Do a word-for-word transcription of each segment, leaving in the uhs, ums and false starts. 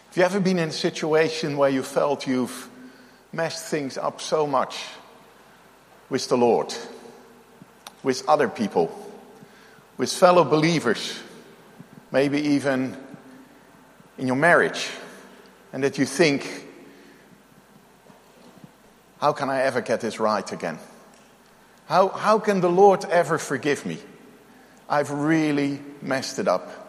Have you ever been in a situation where you felt you've messed things up so much with the Lord, with other people, with fellow believers, maybe even in your marriage, and that you think, how can I ever get this right again? How, how can the Lord ever forgive me? I've really messed it up.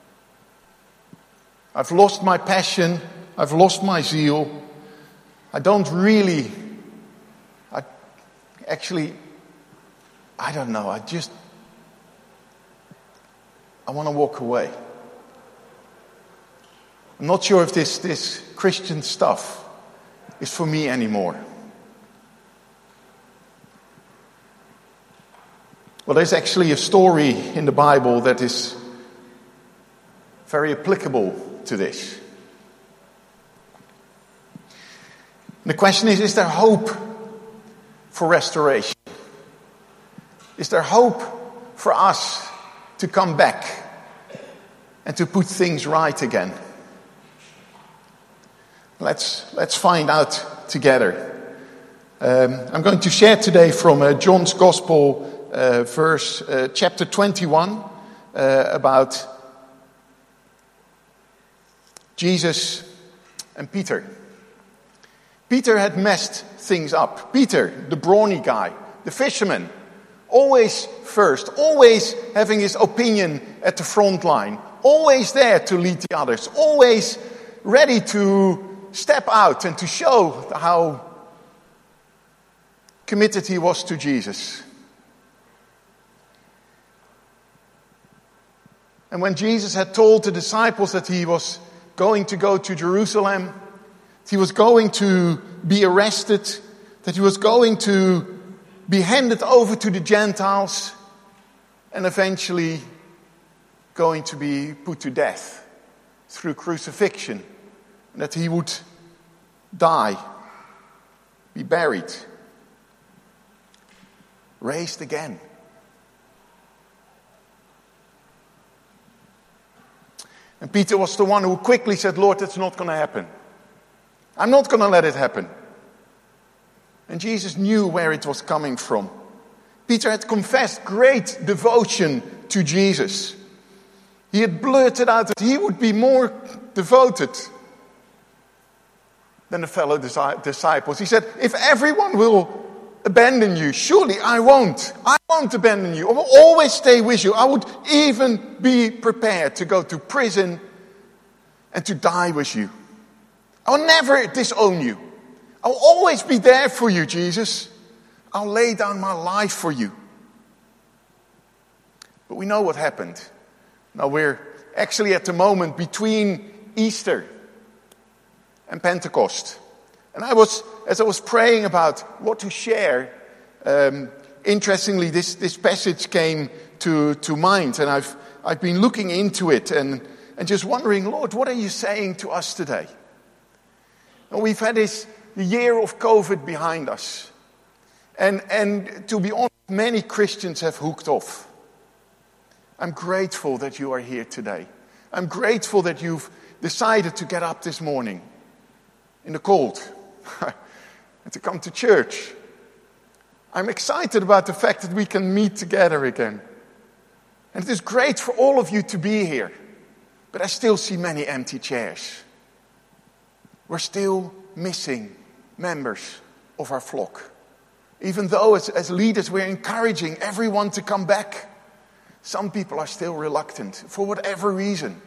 I've lost my passion. I've lost my zeal. I don't really, I actually, I don't know. I just, I want to walk away. I'm not sure if this, this Christian stuff is for me anymore. Well, there's actually a story in the Bible that is very applicable to this. And the question is, is there hope for restoration? Is there hope for us to come back and to put things right again? Let's, let's find out together. Um, I'm going to share today from uh, John's Gospel, uh, verse uh, chapter twenty-one, uh, about Jesus and Peter. Peter had messed things up. Peter, the brawny guy, the fisherman, always first, always having his opinion at the front line, always there to lead the others, always ready to step out and to show how committed he was to Jesus. And when Jesus had told the disciples that he was going to go to Jerusalem, that he was going to be arrested, that he was going to be handed over to the Gentiles, and eventually going to be put to death through crucifixion, and that he would die, be buried, raised again. And Peter was the one who quickly said, Lord, that's not going to happen. I'm not going to let it happen. And Jesus knew where it was coming from. Peter had confessed great devotion to Jesus. He had blurted out that he would be more devoted than the fellow disciples. He said, if everyone will abandon you, surely I won't. I won't abandon you. I will always stay with you. I would even be prepared to go to prison and to die with you. I will never disown you. I will always be there for you, Jesus. I'll lay down my life for you. But we know what happened. Now we're actually at the moment between Easter and Pentecost. And I was, as I was praying about what to share, um, interestingly, this, this passage came to, to mind, and I've, I've been looking into it and, and just wondering, Lord, what are you saying to us today? And we've had this year of COVID behind us. And, and to be honest, many Christians have hooked off. I'm grateful that you are here today. I'm grateful that you've decided to get up this morning in the cold and to come to church. I'm excited about the fact that we can meet together again. And it is great for all of you to be here. But I still see many empty chairs. We're still missing members of our flock. Even though as, as leaders we're encouraging everyone to come back, some people are still reluctant for whatever reason.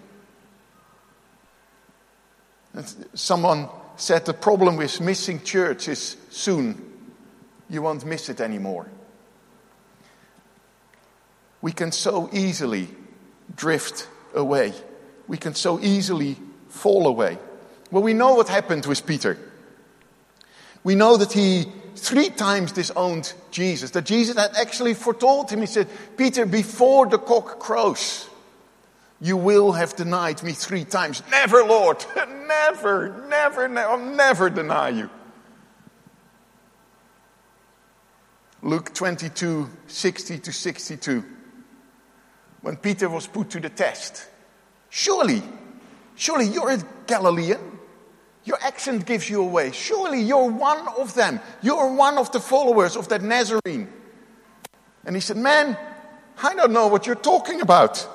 And someone said the problem with missing church is soon you won't miss it anymore. We can so easily drift away. We can so easily fall away. Well, we know what happened with Peter. We know that he three times disowned Jesus. That Jesus had actually foretold him. He said, Peter, before the cock crows, you will have denied me three times. Never, Lord. Never, never, never. I'll never deny you. Luke twenty-two, sixty to sixty-two. When Peter was put to the test. Surely, Surely you're a Galilean. Your accent gives you away. Surely you're one of them. You're one of the followers of that Nazarene. And he said, man, I don't know what you're talking about.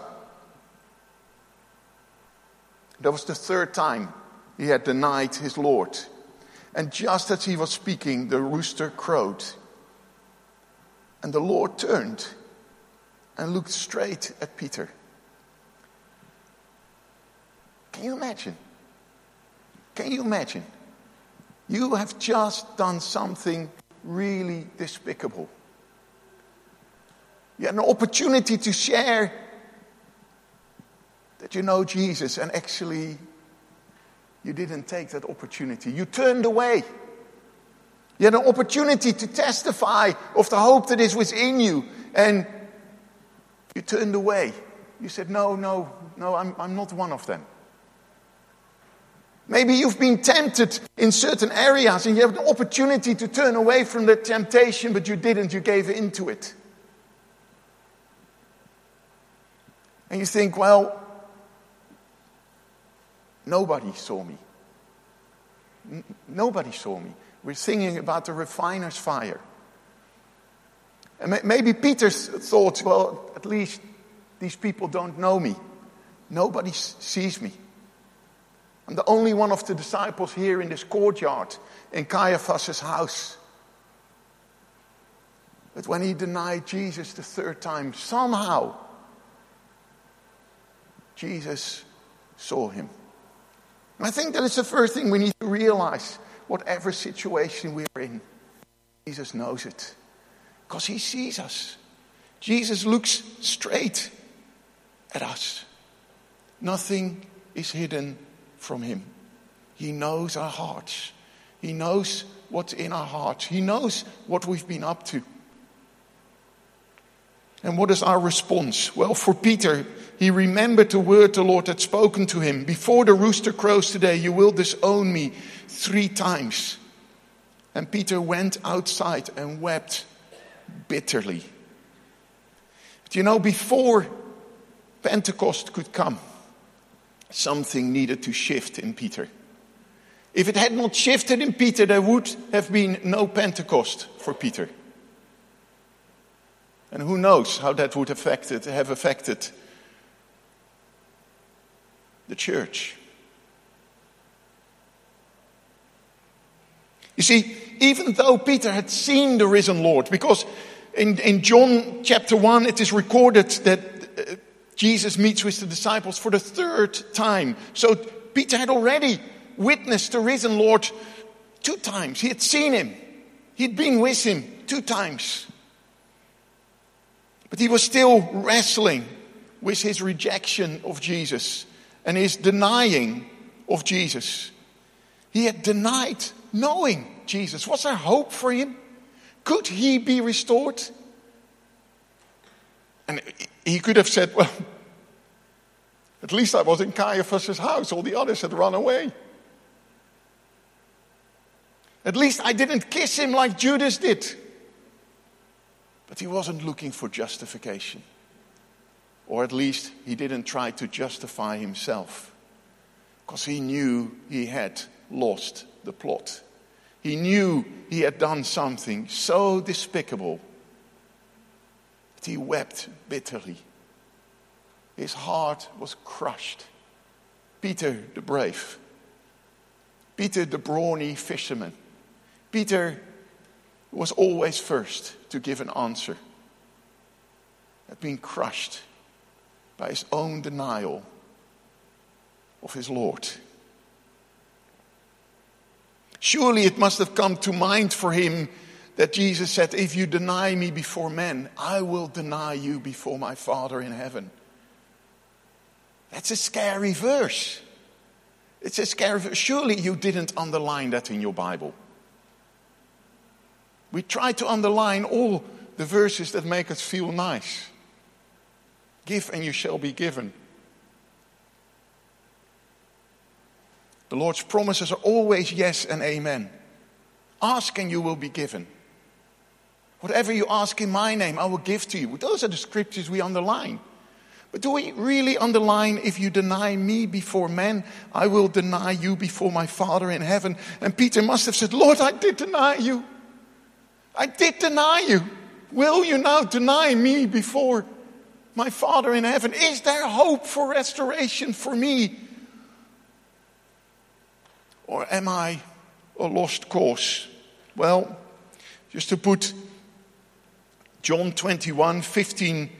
That was the third time he had denied his Lord. And just as he was speaking, the rooster crowed. And the Lord turned and looked straight at Peter. Can you imagine? Can you imagine? You have just done something really despicable. You had an opportunity to share that you know Jesus, and actually you didn't take that opportunity. You turned away. You had an opportunity to testify of the hope that is within you, and you turned away. You said, no, no, no, I'm, I'm not one of them. Maybe you've been tempted in certain areas and you have the opportunity to turn away from the temptation, but you didn't, you gave in to it. And you think, well, nobody saw me. N- nobody saw me. We're singing about the refiner's fire. And may- maybe Peter thought, well, at least these people don't know me. Nobody s- sees me. I'm the only one of the disciples here in this courtyard in Caiaphas' house. But when he denied Jesus the third time, somehow Jesus saw him. And I think that is the first thing we need to realize. Whatever situation we are in, Jesus knows it. Because he sees us. Jesus looks straight at us. Nothing is hidden from him. He knows our hearts. He knows what's in our hearts. He knows what we've been up to. And what is our response? Well, for Peter, he remembered the word the Lord had spoken to him. Before the rooster crows today, you will disown me three times. And Peter went outside and wept bitterly. But you know, before Pentecost could come, something needed to shift in Peter. If it had not shifted in Peter, there would have been no Pentecost for Peter. And who knows how that would affected, have affected the church. You see, even though Peter had seen the risen Lord, because in, in John chapter one it is recorded that uh, Jesus meets with the disciples for the third time. So Peter had already witnessed the risen Lord two times. He had seen him. He'd been with him two times. But he was still wrestling with his rejection of Jesus and his denying of Jesus. He had denied knowing Jesus. Was there hope for him? Could he be restored? And he could have said, well, at least I was in Caiaphas' house. All the others had run away. At least I didn't kiss him like Judas did. But he wasn't looking for justification. Or at least he didn't try to justify himself. Because he knew he had lost the plot. He knew he had done something so despicable that he wept bitterly. His heart was crushed. Peter the brave. Peter the brawny fisherman. Peter was always first to give an answer. Had been crushed by his own denial of his Lord. Surely it must have come to mind for him that Jesus said, if you deny me before men, I will deny you before my Father in heaven. That's a scary verse. It's a scary verse. Surely you didn't underline that in your Bible. We try to underline all the verses that make us feel nice. Give and you shall be given. The Lord's promises are always yes and amen. Ask and you will be given. Whatever you ask in my name, I will give to you. Those are the scriptures we underline. But do we really underline, if you deny me before men, I will deny you before my Father in heaven? And Peter must have said, Lord, I did deny you. I did deny you. Will you now deny me before my Father in heaven? Is there hope for restoration for me? Or am I a lost cause? Well, just to put John twenty-one, fifteen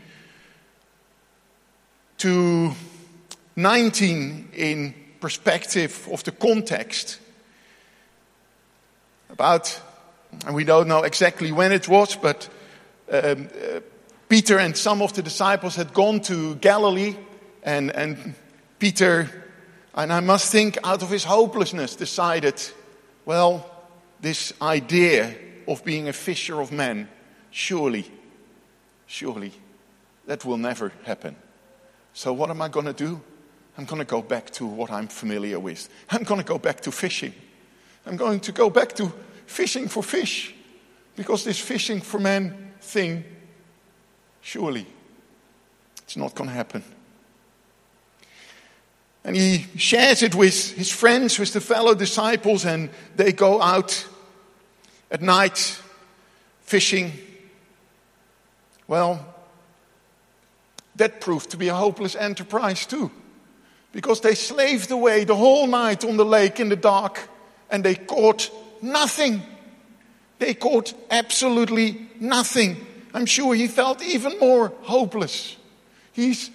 to nineteen in perspective of the context. About, and we don't know exactly when it was, but um, uh, Peter and some of the disciples had gone to Galilee, and, and Peter, and I must think out of his hopelessness, decided, well, this idea of being a fisher of men, surely, surely, that will never happen. So what am I going to do? I'm going to go back to what I'm familiar with. I'm going to go back to fishing. I'm going to go back to fishing for fish. Because this fishing for men thing, surely, it's not going to happen. And he shares it with his friends, with the fellow disciples, and they go out at night fishing. Well, that proved to be a hopeless enterprise too. Because they slaved away the whole night on the lake in the dark, and they caught nothing. They caught absolutely nothing. I'm sure he felt even more hopeless. He's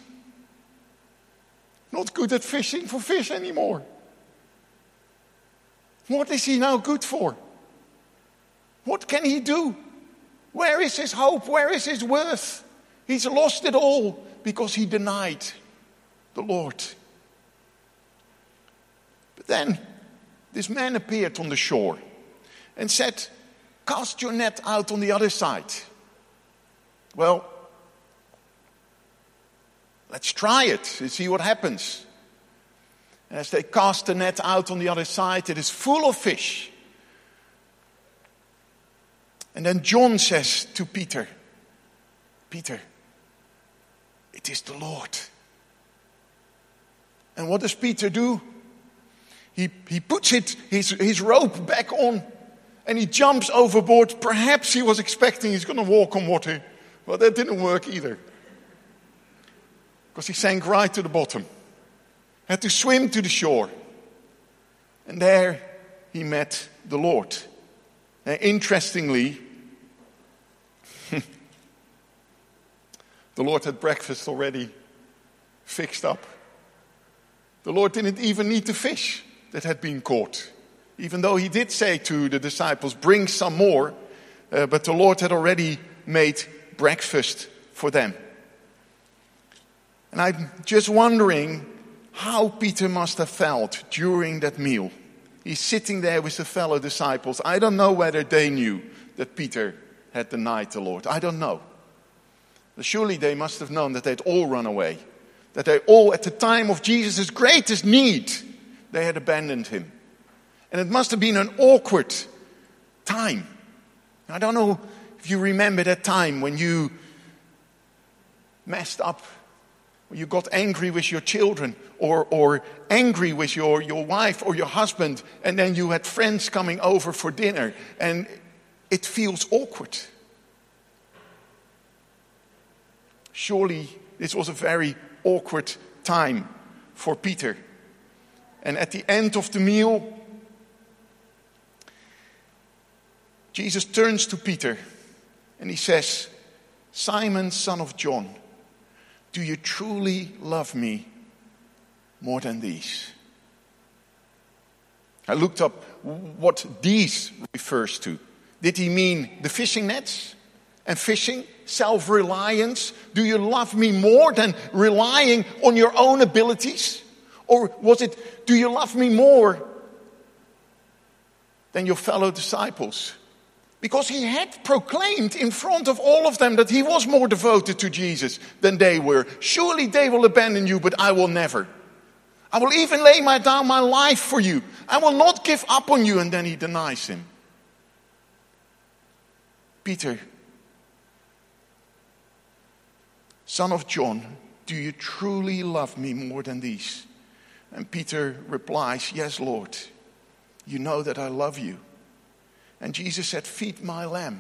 not good at fishing for fish anymore. What is he now good for? What can he do? Where is his hope? Where is his worth? He's lost it all because he denied the Lord. But then this man appeared on the shore and said, cast your net out on the other side. Well, let's try it and see what happens. And as they cast the net out on the other side, it is full of fish. And then John says to Peter, Peter, it is the Lord. And what does Peter do? He, he puts it, his, his rope back on, and he jumps overboard. Perhaps he was expecting he's going to walk on water. Well, that didn't work either. Because he sank right to the bottom. Had to swim to the shore. And there he met the Lord. Now, interestingly, the Lord had breakfast already fixed up. The Lord didn't even need the fish that had been caught. Even though he did say to the disciples, bring some more. Uh, but the Lord had already made breakfast for them. And I'm just wondering how Peter must have felt during that meal. He's sitting there with the fellow disciples. I don't know whether they knew that Peter had denied the Lord. I don't know. But surely they must have known that they'd all run away. That they all, at the time of Jesus' greatest need, they had abandoned him. And it must have been an awkward time. I don't know if you remember that time when you messed up, when you got angry with your children, or, or angry with your, your wife or your husband, and then you had friends coming over for dinner, and it feels awkward. Surely this was a very awkward time for Peter. And at the end of the meal, Jesus turns to Peter and he says, Simon, son of John, do you truly love me more than these? I looked up what these refers to. Did he mean the fishing nets and fishing? Self-reliance? Do you love me more than relying on your own abilities? Or was it, do you love me more than your fellow disciples? Because he had proclaimed in front of all of them that he was more devoted to Jesus than they were. Surely they will abandon you, but I will never. I will even lay my, down my life for you. I will not give up on you. And then he denies him. Peter, son of John, do you truly love me more than these? And Peter replies, yes, Lord, you know that I love you. And Jesus said, feed my lamb.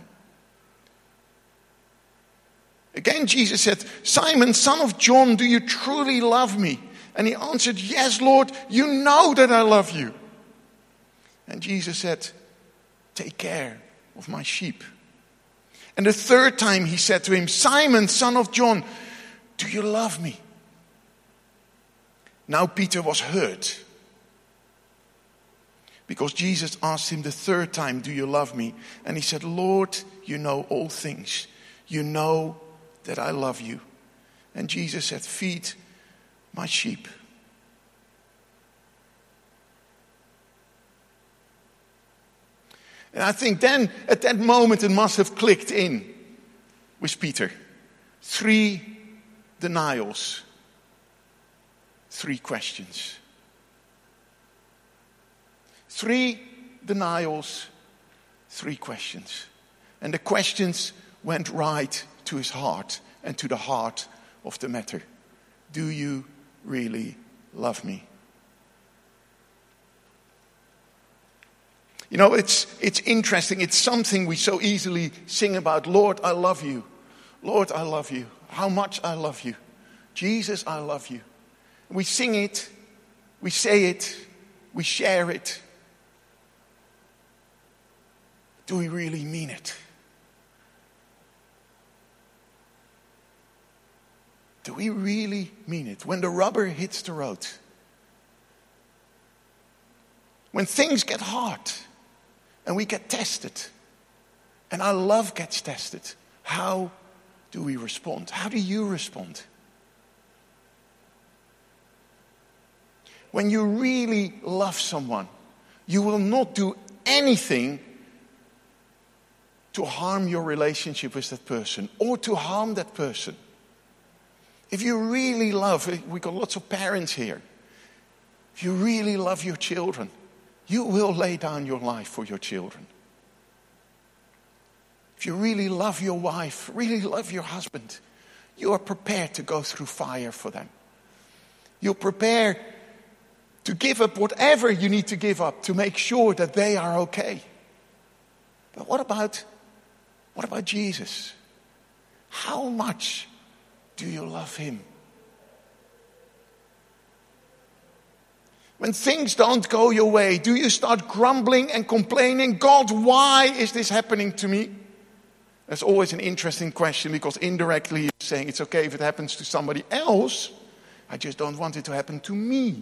Again, Jesus said, Simon, son of John, do you truly love me? And he answered, yes, Lord, you know that I love you. And Jesus said, take care of my sheep. And the third time he said to him, Simon, son of John, do you love me? Now Peter was hurt, because Jesus asked him the third time, do you love me? And he said, Lord, you know all things. You know that I love you. And Jesus said, feed my sheep. And I think then, at that moment, it must have clicked in with Peter. Three denials. Three questions. Three denials, three questions. And the questions went right to his heart and to the heart of the matter. Do you really love me? You know, it's it's interesting. It's something we so easily sing about. Lord, I love you. Lord, I love you. How much I love you. Jesus, I love you. We sing it. We say it. We share it. Do we really mean it? Do we really mean it? When the rubber hits the road. When things get hard. And we get tested. And our love gets tested. How do we respond? How do you respond? When you really love someone, you will not do anything to harm your relationship with that person or to harm that person. If you really love, we've got lots of parents here. If you really love your children, you will lay down your life for your children. If you really love your wife, really love your husband, you are prepared to go through fire for them. You're prepared to give up whatever you need to give up to make sure that they are okay. But what about, what about Jesus? How much do you love him? When things don't go your way, do you start grumbling and complaining? God, why is this happening to me? That's always an interesting question, because indirectly you're saying it's okay if it happens to somebody else. I just don't want it to happen to me.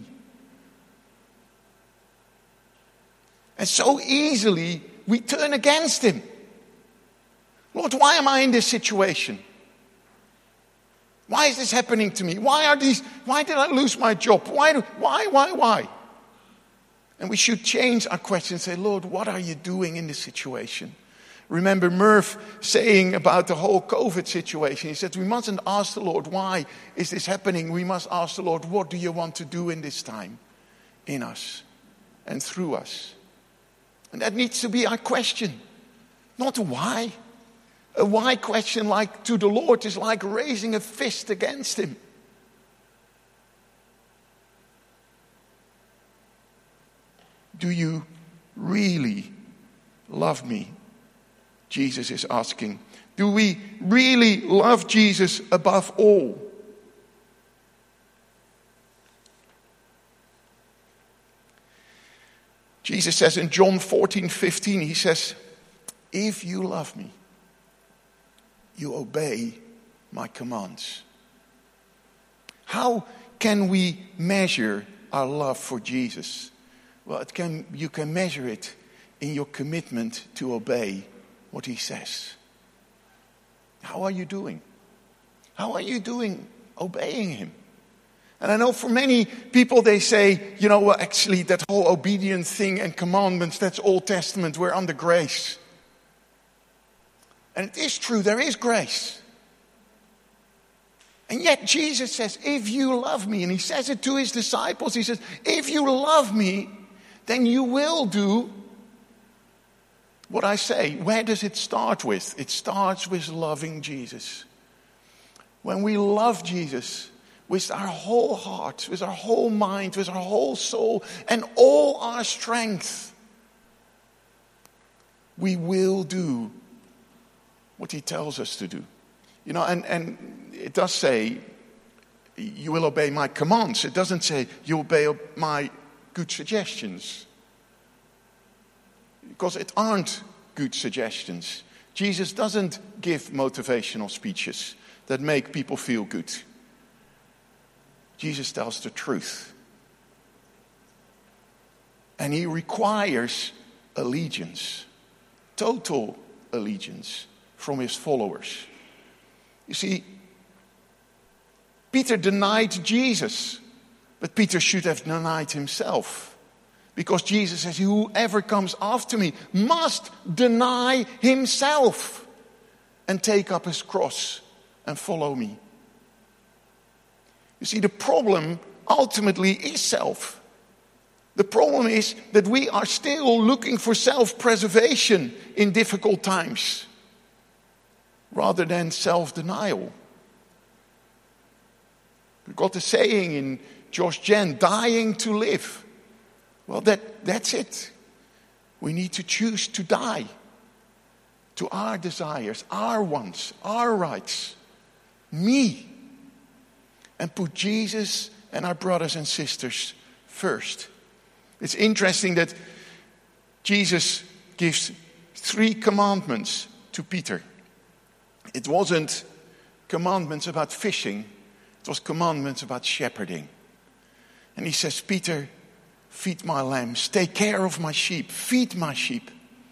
And so easily we turn against him. Lord, why am I in this situation? Why is this happening to me? Why are these? Why did I lose my job? Why? Do, why? Why? Why? And we should change our question and say, Lord, what are you doing in this situation? Remember Murph saying about the whole COVID situation. He said, we mustn't ask the Lord, why is this happening? We must ask the Lord, what do you want to do in this time? In us and through us. And that needs to be our question. Not why. A why question like to the Lord is like raising a fist against him. Do you really love me? Jesus is asking. Do we really love Jesus above all? Jesus says in John fourteen fifteen, he says, if you love me, you obey my commands. How can we measure our love for Jesus? Well, it can, you can measure it in your commitment to obey what he says. How are you doing? How are you doing obeying him? And I know for many people they say, you know, well, actually that whole obedience thing and commandments, that's Old Testament, we're under grace. And it is true, there is grace. And yet Jesus says, if you love me, and he says it to his disciples, he says, if you love me, then you will do what I say. Where does it start with? It starts with loving Jesus. When we love Jesus, with our whole heart, with our whole mind, with our whole soul, and all our strength, we will do what he tells us to do. You know, and, and it does say, you will obey my commands. It doesn't say, you obey my good suggestions. Because it aren't good suggestions. Jesus doesn't give motivational speeches that make people feel good. Jesus tells the truth. And he requires allegiance, total allegiance from his followers. You see, Peter denied Jesus, but Peter should have denied himself. Because Jesus says, whoever comes after me must deny himself and take up his cross and follow me. You see, the problem ultimately is self. The problem is that we are still looking for self-preservation in difficult times rather than self-denial. We've got the saying in Josh Gen, dying to live. Well, that, that's it. We need to choose to die to our desires, our wants, our rights, me, and put Jesus and our brothers and sisters first. It's interesting that Jesus gives three commandments to Peter. It wasn't commandments about fishing, it was commandments about shepherding. And he says, Peter, feed my lambs, take care of my sheep, feed my sheep.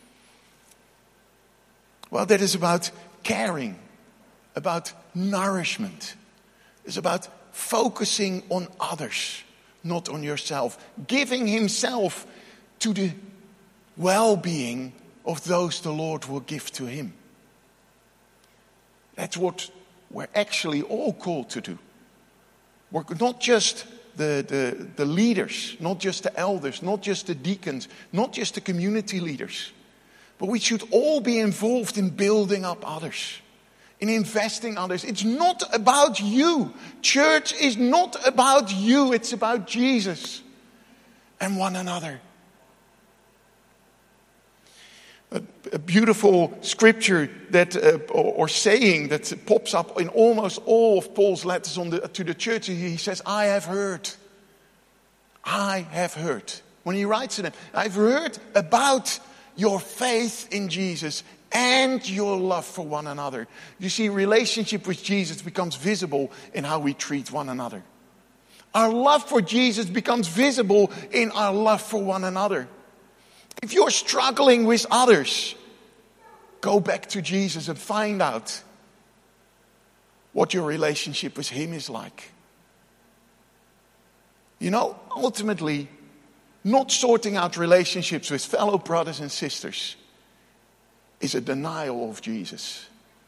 Well, that is about caring, about nourishment. It's about focusing on others, not on yourself. Giving himself to the well-being of those the Lord will give to him. That's what we're actually all called to do. We're not just The, the, the leaders, not just the elders, not just the deacons, not just the community leaders. But we should all be involved in building up others, in investing others. It's not about you. Church is not about you. It's about Jesus and one another. A, a beautiful scripture that, uh, or, or saying that pops up in almost all of Paul's letters on the, to the church. He says, I have heard. I have heard. When he writes to them, I've heard about your faith in Jesus and your love for one another. You see, relationship with Jesus becomes visible in how we treat one another. Our love for Jesus becomes visible in our love for one another. If you're struggling with others, go back to Jesus and find out what your relationship with him is like. You know, ultimately, not sorting out relationships with fellow brothers and sisters is a denial of Jesus.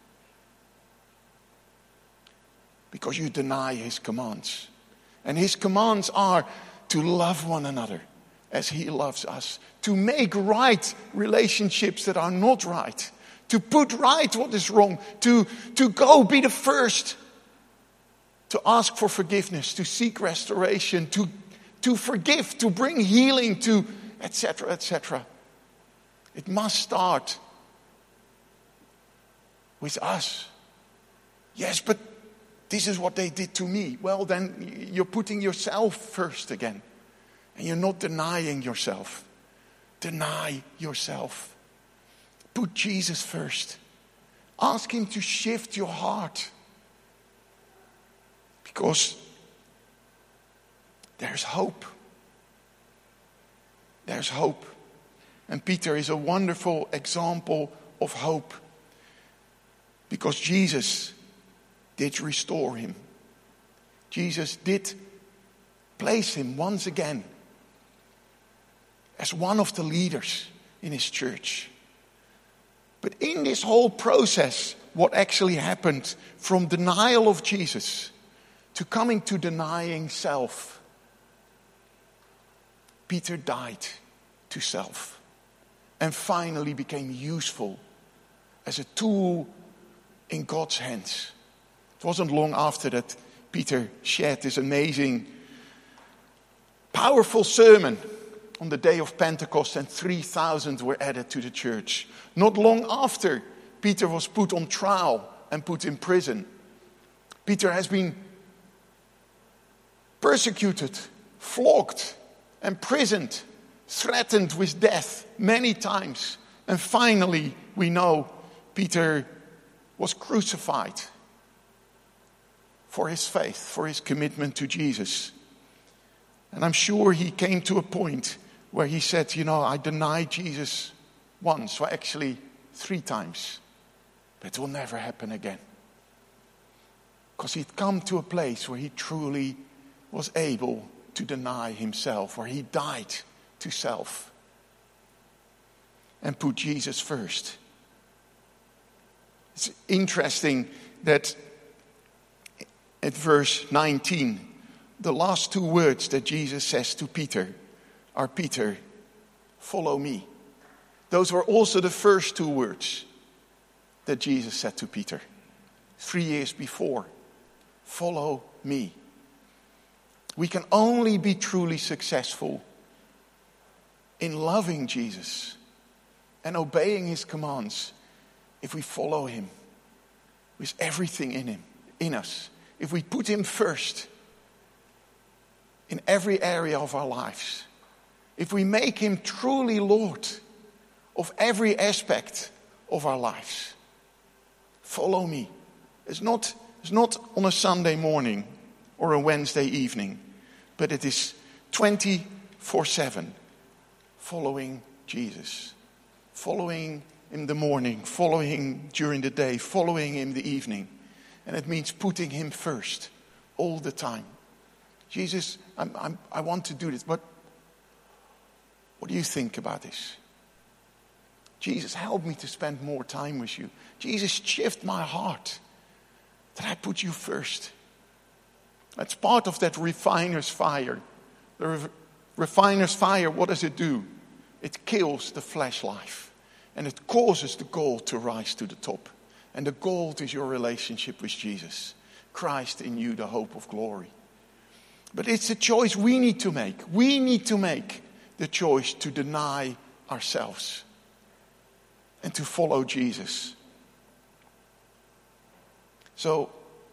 Because you deny his commands. And his commands are to love one another as he loves us. To make right relationships that are not right. To put right what is wrong. To, to go be the first. To ask for forgiveness. To seek restoration. To, to forgive. To bring healing. To et cetera, et cetera. It must start with us. Yes, but this is what they did to me. Well, then you're putting yourself first again. And you're not denying yourself. Deny yourself. Put Jesus first. Ask him to shift your heart. Because there's hope. There's hope. And Peter is a wonderful example of hope. Because Jesus did restore him. Jesus did place him once again as one of the leaders in his church. But in this whole process, what actually happened from denial of Jesus to coming to denying self, Peter died to self and finally became useful as a tool in God's hands. It wasn't long after that Peter shared this amazing, powerful sermon on the day of Pentecost, and three thousand were added to the church. Not long after, Peter was put on trial and put in prison. Peter has been persecuted, flogged, imprisoned, threatened with death many times. And finally, we know Peter was crucified for his faith, for his commitment to Jesus. And I'm sure he came to a point where he said, you know, I denied Jesus once, or actually three times. But it will never happen again. Because he'd come to a place where he truly was able to deny himself, where he died to self and put Jesus first. It's interesting that at verse nineteen, the last two words that Jesus says to Peter are, Peter, follow me. Those were also the first two words that Jesus said to Peter three years before. Follow me. We can only be truly successful in loving Jesus and obeying his commands if we follow him with everything in him, in us. If we put him first in every area of our lives. If we make him truly Lord of every aspect of our lives. Follow me. It's not, it's not on a Sunday morning or a Wednesday evening, but it is twenty-four seven following Jesus. Following him in the morning, following him during the day, following him in the evening. And it means putting him first all the time. Jesus, I'm, I'm, I want to do this, but what do you think about this? Jesus, help me to spend more time with you. Jesus, shift my heart that I put you first. That's part of that refiner's fire. The re- refiner's fire, what does it do? It kills the flesh life. And it causes the gold to rise to the top. And the gold is your relationship with Jesus. Christ in you, the hope of glory. But it's a choice we need to make. We need to make the choice to deny ourselves. And to follow Jesus. So,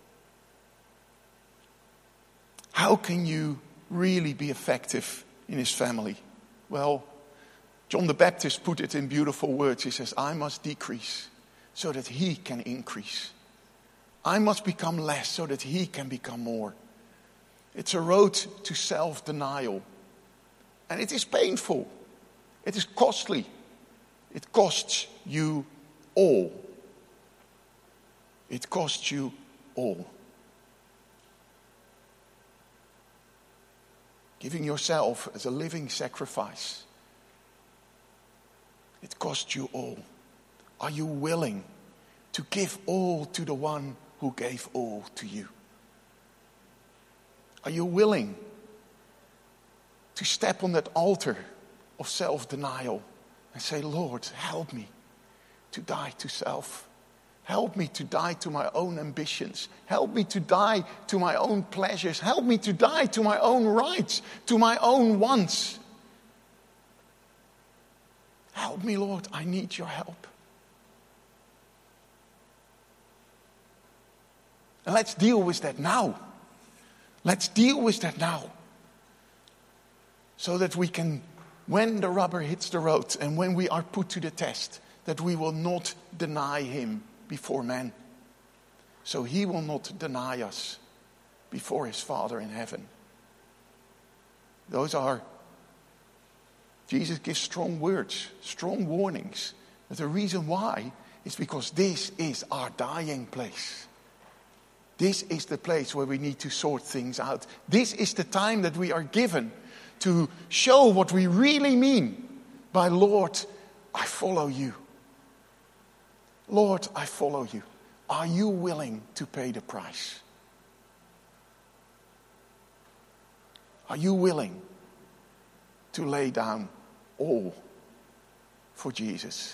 how can you really be effective in his family? Well, John the Baptist put it in beautiful words. He says, I must decrease so that he can increase. I must become less so that he can become more. It's a road to self-denial. And it is painful. It is costly. It costs you all. It costs you all. Giving yourself as a living sacrifice. It costs you all. Are you willing to give all to the one who gave all to you? Are you willing to step on that altar of self-denial and say, Lord, help me to die to self. Help me to die to my own ambitions. Help me to die to my own pleasures. Help me to die to my own rights, to my own wants. Help me, Lord, I need your help. And let's deal with that now. Let's deal with that now. So that we can, when the rubber hits the road and when we are put to the test, that we will not deny him before men. So he will not deny us before his Father in heaven. Those are, Jesus gives strong words, strong warnings. But the reason why is because this is our dying place. This is the place where we need to sort things out. This is the time that we are given to show what we really mean by, Lord, I follow you. Lord, I follow you. Are you willing to pay the price? Are you willing to lay down all for Jesus?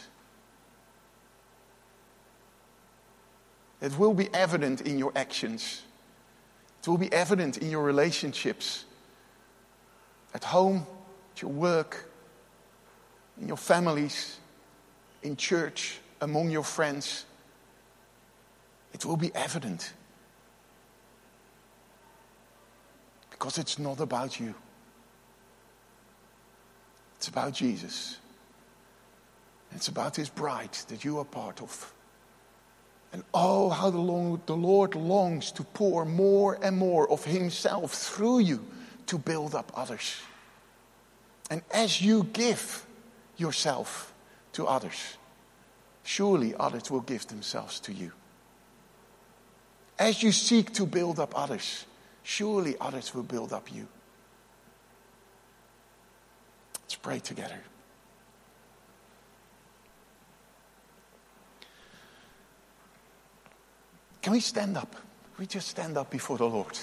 It will be evident in your actions. It will be evident in your relationships. At home, at your work, in your families, in church, among your friends. It will be evident. Because it's not about you. It's about Jesus. It's about his bride that you are part of. And oh, how the, long, the Lord longs to pour more and more of himself through you to build up others. And as you give yourself to others, surely others will give themselves to you. As you seek to build up others, surely others will build up you. Let's pray together. Can we stand up? We just stand up before the Lord.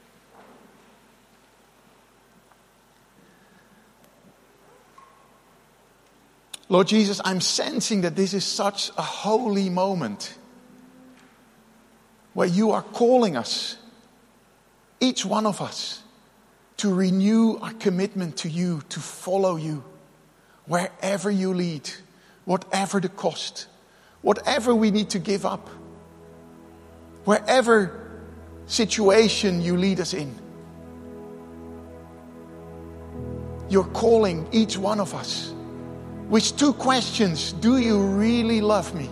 Lord Jesus, I'm sensing that this is such a holy moment where you are calling us, each one of us, to renew our commitment to you, to follow you, wherever you lead, whatever the cost, whatever we need to give up, wherever situation you lead us in. You're calling each one of us with two questions. Do you really love me?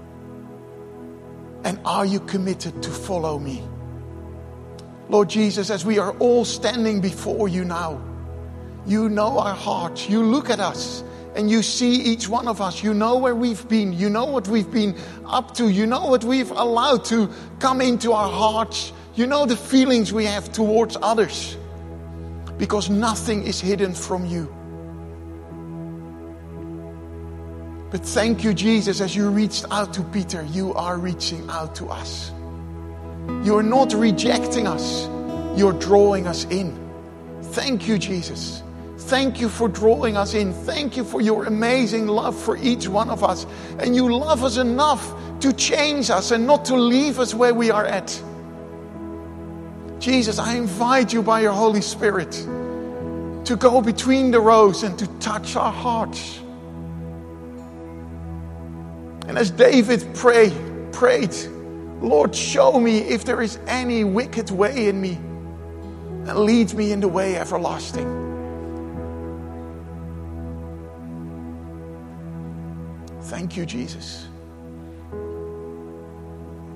And are you committed to follow me? Lord Jesus, as we are all standing before you now, you know our hearts. You look at us and you see each one of us. You know where we've been. You know what we've been up to. You know what we've allowed to come into our hearts. You know the feelings we have towards others. Because nothing is hidden from you. But thank you, Jesus, as you reached out to Peter, you are reaching out to us. You are not rejecting us. You're drawing us in. Thank you, Jesus. Thank you for drawing us in. Thank you for your amazing love for each one of us. And you love us enough to change us and not to leave us where we are at. Jesus, I invite you by your Holy Spirit to go between the rows and to touch our hearts. And as David pray, prayed, Lord, show me if there is any wicked way in me and lead me in the way everlasting. Thank you, Jesus.